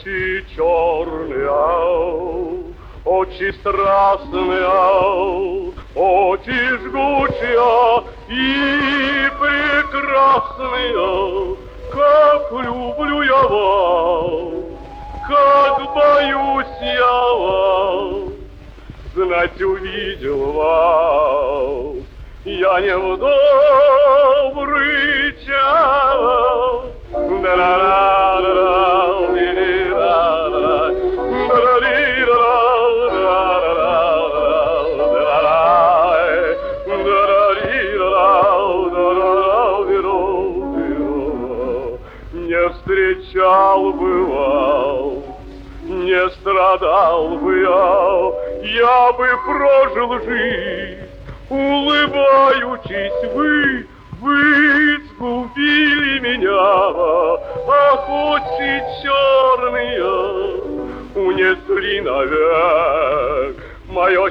очи черные, очи страстные, очи жгучие и прекрасные, как люблю я вас, как боюсь я вас, знать увидел вас, я не в добрый час. Не встречал бы вас, не страдал бы я бы прожил жизнь, улыбаючись вы сгубили меня, ах, очи черные унесли навек мое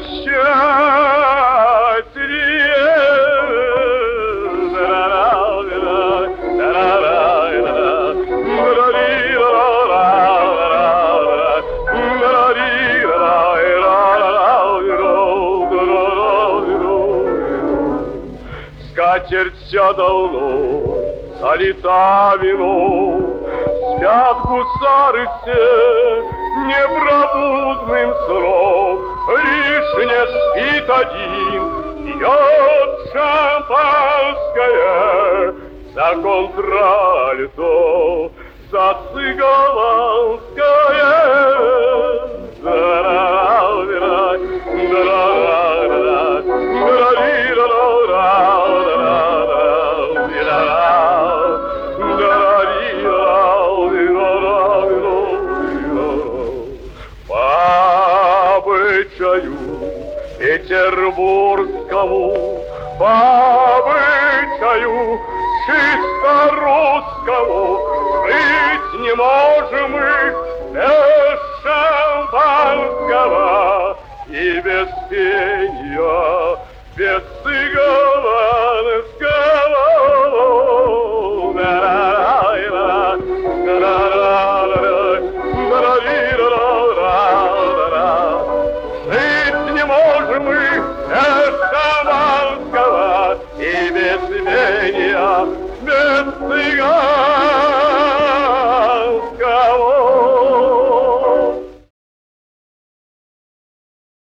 счастье. Скатерть вся давно залита вином, спят гусары все непробудным сном, лишь не спит один, пьет шампанское за контральто, за цыганское. Петербургскому, по обычаю чисто русскому, жить не может.